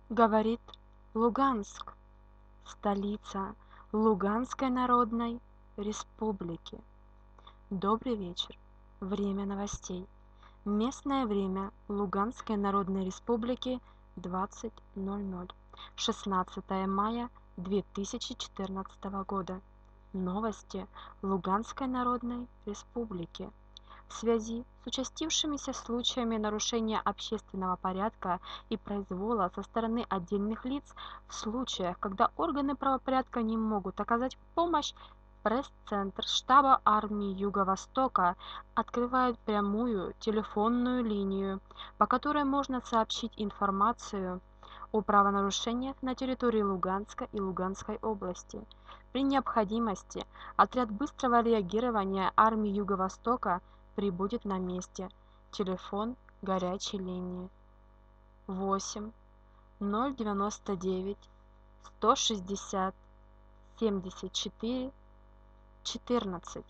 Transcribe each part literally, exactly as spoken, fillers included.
Говорит Луганск, столица Луганской Народной Республики. Добрый вечер. Время новостей. Местное время Луганской Народной Республики двадцать ноль ноль. шестнадцатое мая две тысячи четырнадцатого года. Новости Луганской Народной Республики. В связи с участившимися случаями нарушения общественного порядка и произвола со стороны отдельных лиц, в случаях, когда органы правопорядка не могут оказать помощь, пресс-центр штаба армии Юго-Востока открывает прямую телефонную линию, по которой можно сообщить информацию о правонарушениях на территории Луганска и Луганской области. При необходимости отряд быстрого реагирования армии Юго-Востока прибудет на месте. Телефон горячей линии восемь ноль девяносто девять сто шестьдесят семьдесят четыре четырнадцать,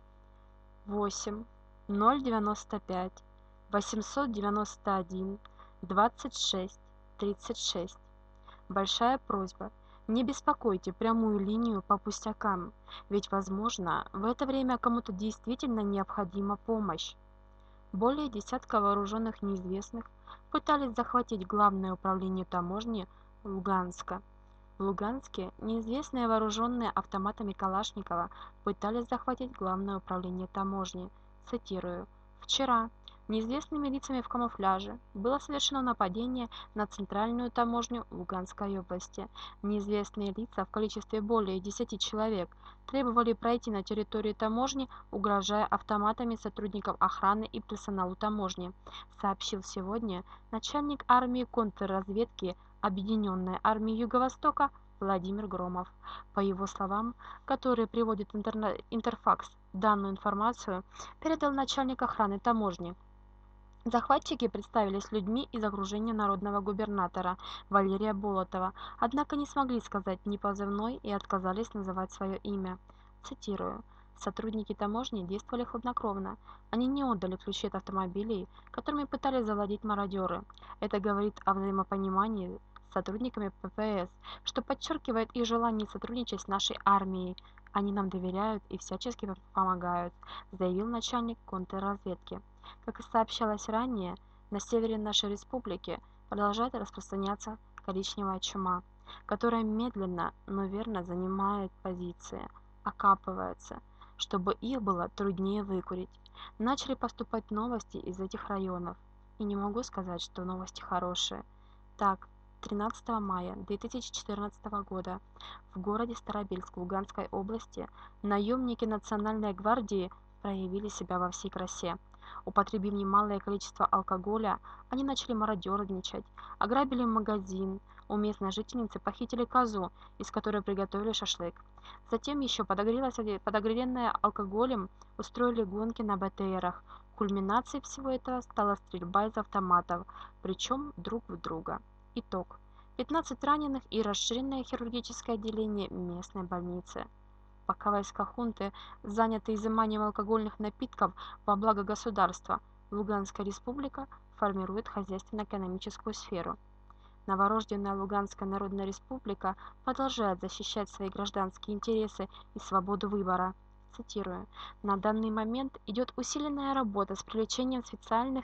восемь ноль девяносто пять восемьсот девяносто один двадцать шесть тридцать шесть. Большая просьба: не беспокойте прямую линию по пустякам, ведь, возможно, в это время кому-то действительно необходима помощь. Более десятка вооруженных неизвестных пытались захватить Главное управление таможни Луганска. В Луганске неизвестные, вооруженные автоматами Калашникова, пытались захватить Главное управление таможни. Цитирую: «Вчера неизвестными лицами в камуфляже было совершено нападение на центральную таможню Луганской области. Неизвестные лица в количестве более десяти человек требовали пройти на территорию таможни, угрожая автоматами сотрудников охраны и персоналу таможни», сообщил сегодня начальник армии контрразведки Объединенной армии Юго-Востока Владимир Громов. По его словам, которые приводит Интерфакс, данную информацию передал начальник охраны таможни. Захватчики представились людьми из окружения народного губернатора Валерия Болотова, однако не смогли сказать ни позывной и отказались называть свое имя. Цитирую: «Сотрудники таможни действовали хладнокровно. Они не отдали ключи от автомобилей, которыми пытались завладеть мародеры. Это говорит о взаимопонимании с сотрудниками ППС, что подчеркивает их желание сотрудничать с нашей армией. Они нам доверяют и всячески помогают», заявил начальник контрразведки. Как и сообщалось ранее, на севере нашей республики продолжает распространяться коричневая чума, которая медленно, но верно занимает позиции, окапывается, чтобы их было труднее выкурить. Начали поступать новости из этих районов, и не могу сказать, что новости хорошие. Так, тринадцатого мая две тысячи четырнадцатого года в городе Старобельск Луганской области наемники Национальной гвардии проявили себя во всей красе. Употребив немалое количество алкоголя, они начали мародерничать, ограбили магазин, у местной жительницы похитили козу, из которой приготовили шашлык. Затем, еще подогревенная алкоголем, устроили гонки на БТРах. Кульминацией всего этого стала стрельба из автоматов, причем друг в друга. Итог: пятнадцать раненых и расширенное хирургическое отделение местной больницы. Пока войска хунты заняты изыманием алкогольных напитков во благо государства, Луганская республика формирует хозяйственно-экономическую сферу. Новорожденная Луганская Народная Республика продолжает защищать свои гражданские интересы и свободу выбора. Цитирую: «На данный момент идет усиленная работа с привлечением специальных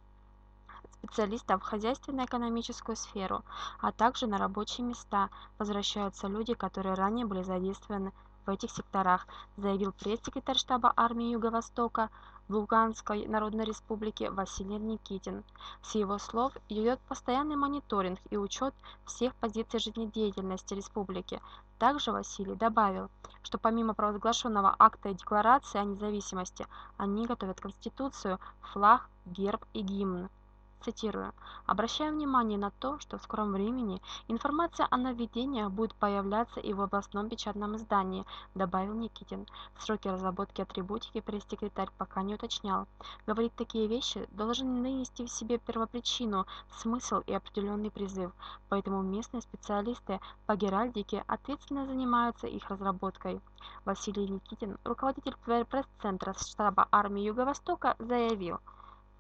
специалистов в хозяйственно-экономическую сферу, а также на рабочие места возвращаются люди, которые ранее были задействованы в этих секторах», заявил пресс-секретарь штаба армии Юго-Востока в Луганской Народной Республике Василий Никитин. С его слов, идет постоянный мониторинг и учет всех позиций жизнедеятельности республики. Также Василий добавил, что помимо провозглашенного акта и декларации о независимости, они готовят Конституцию, флаг, герб и гимн. Цитирую: «Обращаю внимание на то, что в скором времени информация о нововведениях будет появляться и в областном печатном издании», добавил Никитин. В сроки разработки атрибутики пресс-секретарь пока не уточнял. Говорить такие вещи должны нести в себе первопричину, смысл и определенный призыв, поэтому местные специалисты по геральдике ответственно занимаются их разработкой. Василий Никитин, руководитель пресс-центра штаба армии Юго-Востока, заявил: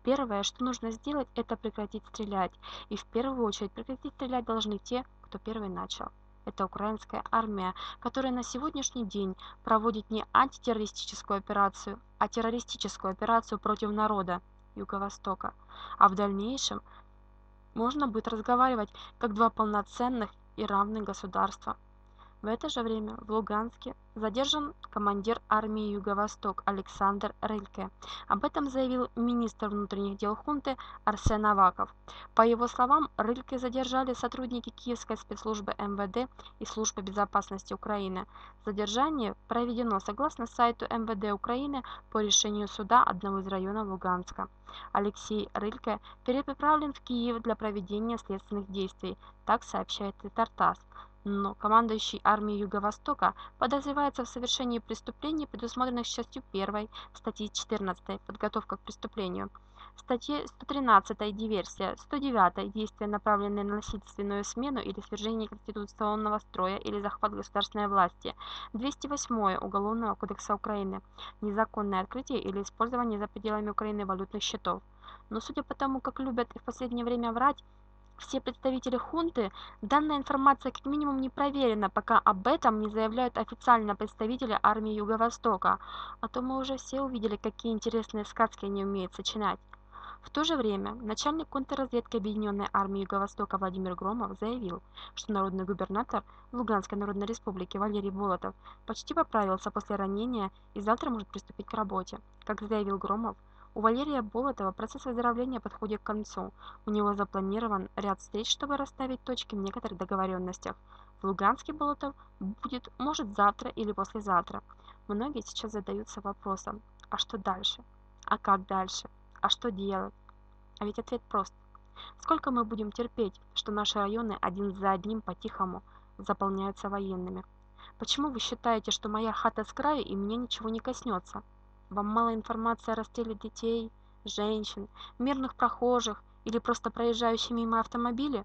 Первое, что нужно сделать, это прекратить стрелять. И в первую очередь прекратить стрелять должны те, кто первый начал. Это украинская армия, которая на сегодняшний день проводит не антитеррористическую операцию, а террористическую операцию против народа Юго-Востока. А в дальнейшем можно будет разговаривать как два полноценных и равных государства. В это же время в Луганске задержан командир армии Юго-Восток Александр Рыльке. Об этом заявил министр внутренних дел хунты Арсен Аваков. По его словам, Рыльке задержали сотрудники Киевской спецслужбы эм вэ дэ и Службы безопасности Украины. Задержание проведено согласно сайту эм вэ дэ Украины по решению суда одного из районов Луганска. Алексей Рыльке переправлен в Киев для проведения следственных действий, так сообщает Тартас. Но командующий армией Юго-Востока подозревается в совершении преступлений, предусмотренных частью первой статьи четырнадцатой «Подготовка к преступлению», статье сто тринадцатой «Диверсия», сто девятой «Действия, направленные на насильственную смену или свержение конституционного строя или захват государственной власти», двести восьмой Уголовного кодекса Украины «Незаконное открытие или использование за пределами Украины валютных счетов». Но судя по тому, как любят и в последнее время врать все представители хунты, данная информация как минимум не проверена, пока об этом не заявляют официально представители армии Юго-Востока, а то мы уже все увидели, какие интересные сказки они умеют сочинять. В то же время начальник контрразведки Объединенной армии Юго-Востока Владимир Громов заявил, что народный губернатор Луганской Народной Республики Валерий Болотов почти поправился после ранения и завтра может приступить к работе. Как заявил Громов, у Валерия Болотова процесс выздоровления подходит к концу. У него запланирован ряд встреч, чтобы расставить точки в некоторых договоренностях. В Луганске Болотов будет, может, завтра или послезавтра. Многие сейчас задаются вопросом, а что дальше? А как дальше? А что делать? А ведь ответ прост. Сколько мы будем терпеть, что наши районы один за одним по-тихому заполняются военными? Почему вы считаете, что моя хата с краю и мне ничего не коснется? Вам мало информации о расстреле детей, женщин, мирных прохожих или просто проезжающих мимо автомобили?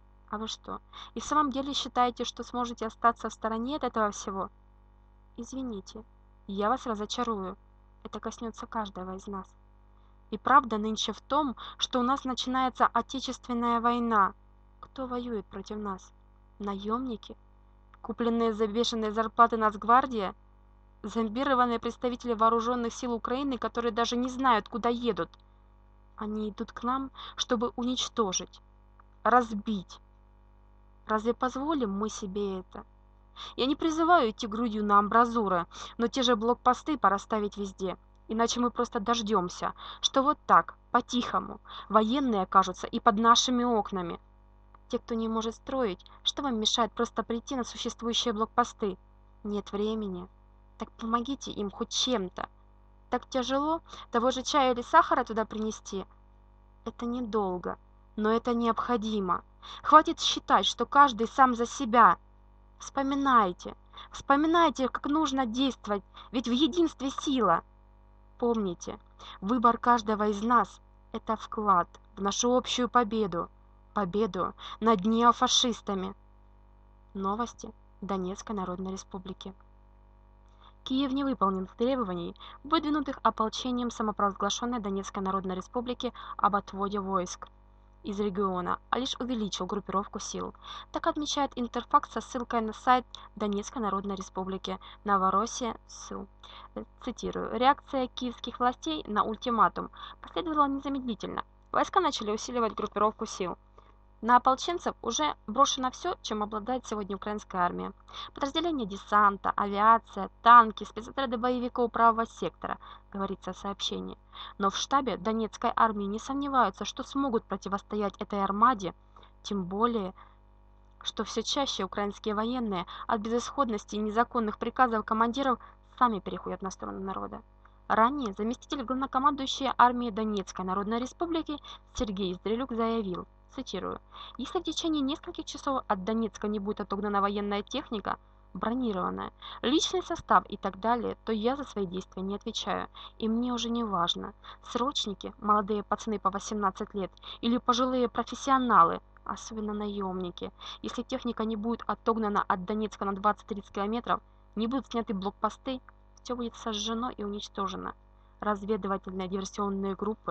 А вы что, и в самом деле считаете, что сможете остаться в стороне от этого всего? Извините, я вас разочарую. Это коснется каждого из нас. И правда нынче в том, что у нас начинается Отечественная война. Кто воюет против нас? Наемники? Купленные за бешеные зарплаты Нацгвардия? Зомбированные представители вооруженных сил Украины, которые даже не знают, куда едут. Они идут к нам, чтобы уничтожить, разбить. Разве позволим мы себе это? Я не призываю идти грудью на амбразуры, но те же блокпосты пора ставить везде. Иначе мы просто дождемся, что вот так, по-тихому, военные окажутся и под нашими окнами. Те, кто не может строить, что вам мешает просто прийти на существующие блокпосты? Нет времени. Так помогите им хоть чем-то. Так тяжело того же чая или сахара туда принести? Это недолго, но это необходимо. Хватит считать, что каждый сам за себя. Вспоминайте, вспоминайте, как нужно действовать, ведь в единстве сила. Помните, выбор каждого из нас – это вклад в нашу общую победу, победу над неофашистами. Новости Донецкой Народной Республики. Киев не выполнил требований, выдвинутых ополчением самопровозглашенной Донецкой Народной Республики об отводе войск из региона, а лишь увеличил группировку сил. Так отмечает Интерфакс со ссылкой на сайт Донецкой Народной Республики Новороссия СУ. Цитирую. Реакция киевских властей на ультиматум последовала незамедлительно. Войска начали усиливать группировку сил. На ополченцев уже брошено все, чем обладает сегодня украинская армия. Подразделения десанта, авиация, танки, спецотряды боевиков правого сектора, говорится в сообщении. Но в штабе Донецкой армии не сомневаются, что смогут противостоять этой армаде, тем более, что все чаще украинские военные от безысходности и незаконных приказов командиров сами переходят на сторону народа. Ранее заместитель главнокомандующей армии Донецкой Народной Республики Сергей Здрелюк заявил, цитирую, «Если в течение нескольких часов от Донецка не будет отогнана военная техника, бронированная, личный состав и так далее, то я за свои действия не отвечаю, и мне уже не важно, срочники, молодые пацаны по восемнадцать лет или пожилые профессионалы, особенно наемники. Если техника не будет отогнана от Донецка на двадцать-тридцать километров, не будут сняты блокпосты, все будет сожжено и уничтожено. Разведывательные диверсионные группы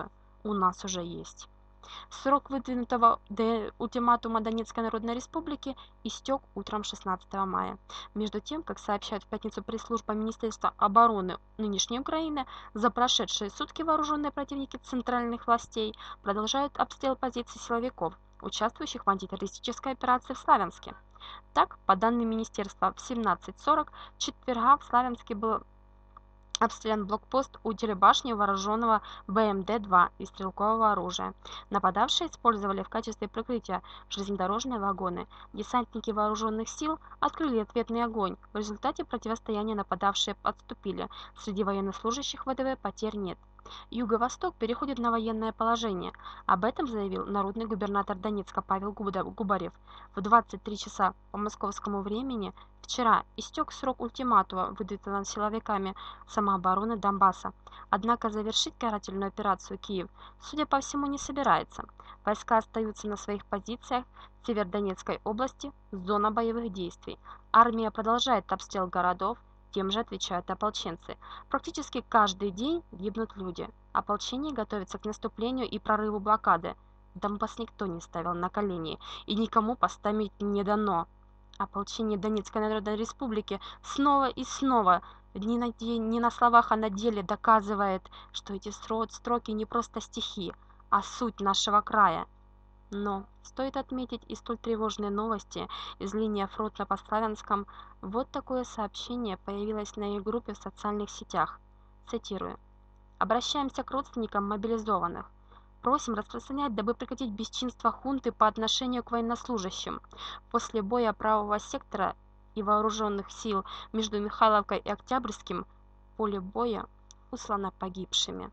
у нас уже есть. Срок выдвинутого ультиматума Донецкой Народной Республики истек утром шестнадцатого мая. Между тем, как сообщает в пятницу пресс-служба Министерства обороны нынешней Украины, за прошедшие сутки вооруженные противники центральных властей продолжают обстрел позиций силовиков, участвующих в антитеррористической операции в Славянске. Так, по данным министерства, в семнадцать сорок четверга в Славянске был обстрелян блокпост у телебашни вооруженного бэ эм дэ два и стрелкового оружия. Нападавшие использовали в качестве прикрытия железнодорожные вагоны. Десантники вооруженных сил открыли ответный огонь. В результате противостояния нападавшие отступили. Среди военнослужащих вэ дэ вэ потерь нет. Юго-Восток переходит на военное положение. Об этом заявил народный губернатор Донецка Павел Губарев. В двадцать три часа по московскому времени вчера истек срок ультиматума, выдвинутого силовиками самообороны Донбасса. Однако завершить карательную операцию Киев, судя по всему, не собирается. Войска остаются на своих позициях в Северодонецкой области, зона боевых действий. Армия продолжает обстрел городов, тем же отвечают ополченцы. Практически каждый день гибнут люди. Ополчение готовится к наступлению и прорыву блокады. Донбасс никто не ставил на колени, и никому поставить не дано. Ополчение Донецкой Народной Республики снова и снова, не на, не на словах, а на деле доказывает, что эти строки не просто стихи, а суть нашего края. Но стоит отметить и столь тревожные новости из линии фронта по Славянском. Вот такое сообщение появилось на их группе в социальных сетях. Цитирую. «Обращаемся к родственникам мобилизованных. Просим распространять, дабы прекратить бесчинство хунты по отношению к военнослужащим. После боя правого сектора и вооруженных сил между Михайловкой и Октябрьским поле боя услано погибшими.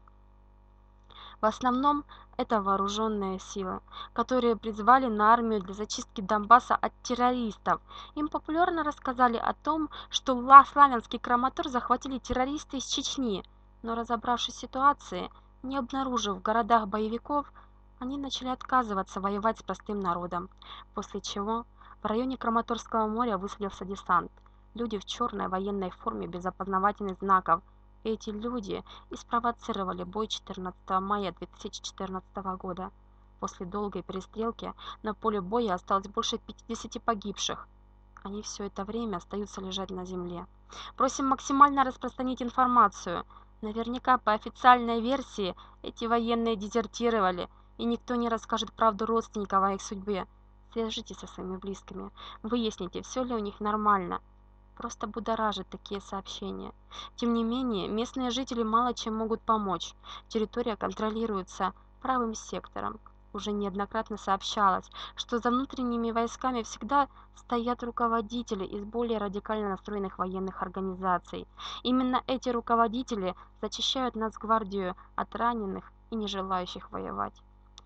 В основном это вооруженные силы, которые призвали на армию для зачистки Донбасса от террористов. Им популярно рассказали о том, что Славянский Краматор захватили террористы из Чечни, но разобравшись в ситуации, не обнаружив в городах боевиков, они начали отказываться воевать с простым народом, после чего в районе Краматорского моря высадился десант. Люди в черной военной форме без опознавательных знаков. Эти люди и спровоцировали бой четырнадцатого мая две тысячи четырнадцатого года. После долгой перестрелки на поле боя осталось больше пятидесяти погибших. Они все это время остаются лежать на земле. Просим максимально распространить информацию. Наверняка по официальной версии эти военные дезертировали, и никто не расскажет правду родственникам о их судьбе. Свяжитесь со своими близкими, выясните, все ли у них нормально. Просто будоражит такие сообщения. Тем не менее, местные жители мало чем могут помочь. Территория контролируется правым сектором. Уже неоднократно сообщалось, что за внутренними войсками всегда стоят руководители из более радикально настроенных военных организаций. Именно эти руководители зачищают Нацгвардию от раненых и не желающих воевать.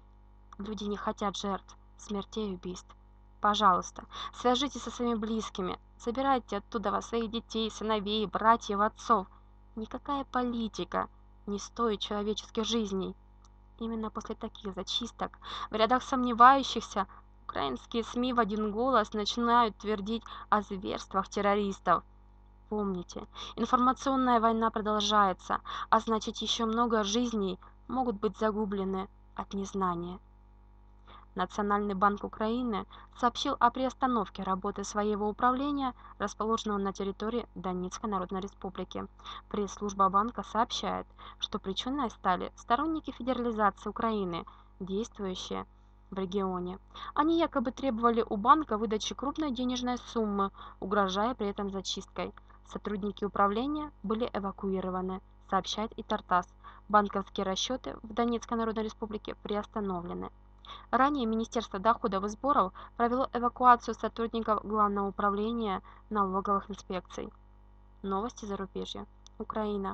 Люди не хотят жертв, смертей и убийств. Пожалуйста, свяжитесь со своими близкими, собирайте оттуда своих детей, сыновей, братьев, отцов. Никакая политика не стоит человеческих жизней. Именно после таких зачисток в рядах сомневающихся украинские СМИ в один голос начинают твердить о зверствах террористов. Помните, информационная война продолжается, а значит еще много жизней могут быть загублены от незнания. Национальный банк Украины сообщил о приостановке работы своего управления, расположенного на территории Донецкой Народной Республики. Пресс-служба банка сообщает, что причиной стали сторонники федерализации Украины, действующие в регионе. Они якобы требовали у банка выдачи крупной денежной суммы, угрожая при этом зачисткой. Сотрудники управления были эвакуированы, сообщает и Тартас. Банковские расчеты в Донецкой Народной Республике приостановлены. Ранее Министерство доходов и сборов провело эвакуацию сотрудников Главного управления налоговых инспекций. Новости зарубежья. Украина.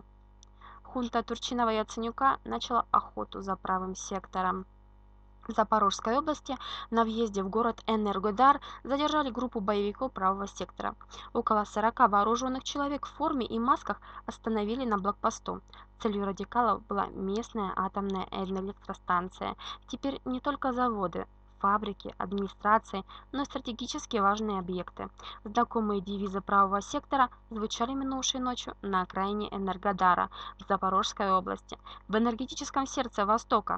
Хунта Турчинова и Яценюка начала охоту за правым сектором. В Запорожской области на въезде в город Энергодар задержали группу боевиков правого сектора. Около сорока вооруженных человек в форме и масках остановили на блокпосту. Целью радикалов была местная атомная электростанция. Теперь не только заводы, фабрики, администрации, но и стратегически важные объекты. Знакомые девизы правого сектора звучали минувшей ночью на окраине Энергодара в Запорожской области, в энергетическом сердце Востока.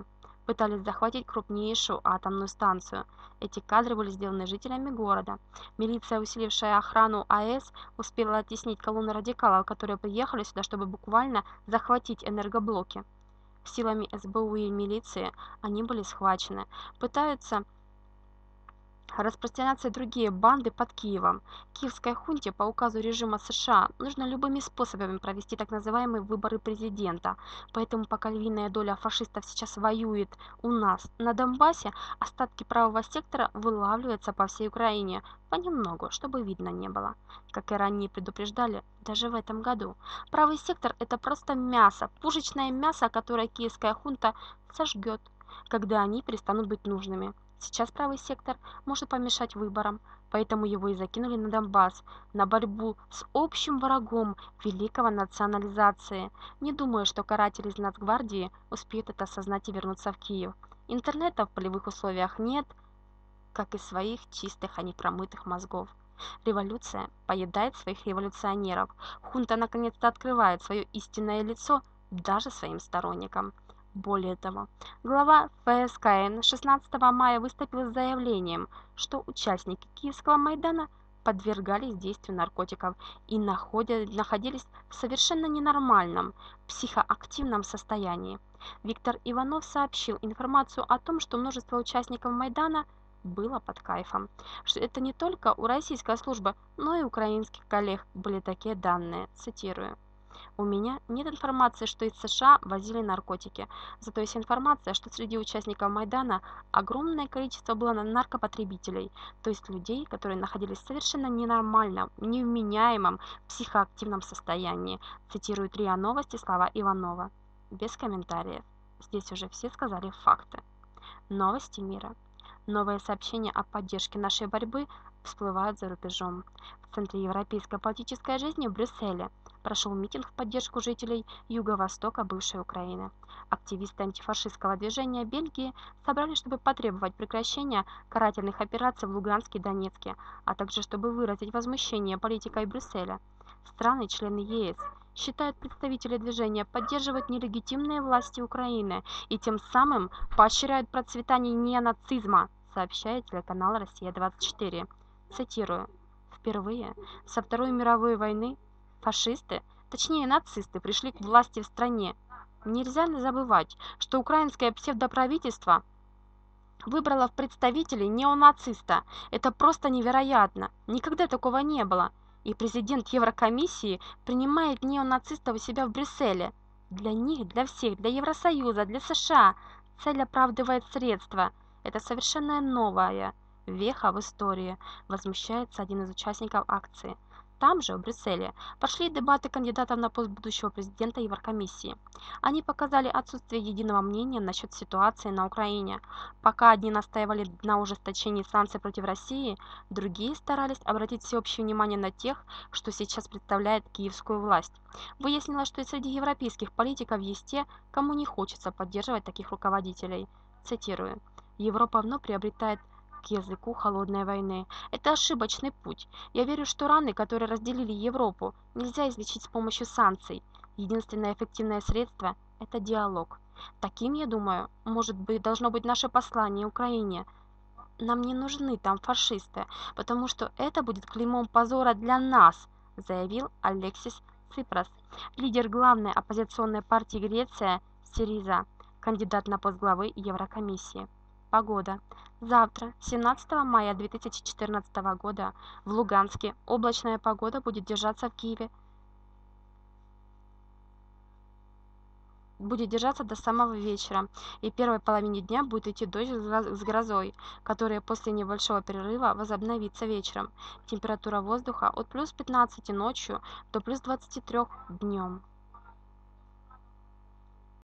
пытались захватить крупнейшую атомную станцию. Эти кадры были сделаны жителями города. Милиция, усилившая охрану АЭС, успела оттеснить колонны радикалов, которые приехали сюда, чтобы буквально захватить энергоблоки. Силами СБУ и милиции они были схвачены. Пытаются распространяться и другие банды под Киевом. Киевской хунте по указу режима США нужно любыми способами провести так называемые выборы президента. Поэтому пока львиная доля фашистов сейчас воюет у нас на Донбассе, остатки правого сектора вылавливаются по всей Украине понемногу, чтобы видно не было. Как и ранее предупреждали, даже в этом году. Правый сектор – это просто мясо, пушечное мясо, которое киевская хунта сожгет, когда они перестанут быть нужными. Сейчас правый сектор может помешать выборам, поэтому его и закинули на Донбасс, на борьбу с общим врагом великого национализации. Не думаю, что каратели из Нацгвардии успеют это осознать и вернуться в Киев. Интернета в полевых условиях нет, как и своих чистых, а не промытых мозгов. Революция поедает своих революционеров. Хунта наконец-то открывает свое истинное лицо даже своим сторонникам. Более того, глава ФСКН шестнадцатого мая выступил с заявлением, что участники Киевского Майдана подвергались действию наркотиков и находились в совершенно ненормальном психоактивном состоянии. Виктор Иванов сообщил информацию о том, что множество участников Майдана было под кайфом, что это не только у российской службы, но и у украинских коллег были такие данные, цитирую. У меня нет информации, что из США возили наркотики, зато есть информация, что среди участников Майдана огромное количество было наркопотребителей, то есть людей, которые находились в совершенно ненормальном, невменяемом психоактивном состоянии, цитирует РИА Новости слова Иванова. Без комментариев. Здесь уже все сказали факты. Новости мира. Новые сообщения о поддержке нашей борьбы всплывают за рубежом. В центре европейской политической жизни в Брюсселе прошел митинг в поддержку жителей юго-востока бывшей Украины. Активисты антифашистского движения Бельгии собрались, чтобы потребовать прекращения карательных операций в Луганске и Донецке, а также чтобы выразить возмущение политикой Брюсселя. Страны-члены ЕС считают представителей движения поддерживать нелегитимные власти Украины и тем самым поощряют процветание неонацизма, сообщает телеканал Россия двадцать четыре. Цитирую. Впервые со Второй мировой войны фашисты, точнее нацисты, пришли к власти в стране. Нельзя забывать, что украинское псевдоправительство выбрало в представителей неонациста. Это просто невероятно. Никогда такого не было. И президент Еврокомиссии принимает неонацистов у себя в Брюсселе. Для них, для всех, для Евросоюза, для США цель оправдывает средства. Это совершенно новая веха в истории, возмущается один из участников акции. Там же, в Брюсселе, прошли дебаты кандидатов на пост будущего президента Еврокомиссии. Они показали отсутствие единого мнения насчет ситуации на Украине. Пока одни настаивали на ужесточении санкций против России, другие старались обратить всеобщее внимание на тех, что сейчас представляет киевскую власть. Выяснилось, что и среди европейских политиков есть те, кому не хочется поддерживать таких руководителей. Цитирую. «Европа вновь приобретает к языку холодной войны. Это ошибочный путь. Я верю, что раны, которые разделили Европу, нельзя излечить с помощью санкций. Единственное эффективное средство – это диалог. Таким, я думаю, может быть, должно быть наше послание Украине. Нам не нужны там фашисты, потому что это будет клеймом позора для нас», заявил Алексис Ципрас, лидер главной оппозиционной партии Греция Сириза, кандидат на пост главы Еврокомиссии. Погода. Завтра, семнадцатого мая две тысячи четырнадцатого года, в Луганске облачная погода будет держаться в Киеве. Будет держаться до самого вечера, и в первой половине дня будет идти дождь с грозой, которая после небольшого перерыва возобновится вечером. Температура воздуха от плюс пятнадцати ночью до плюс двадцати трёх днем.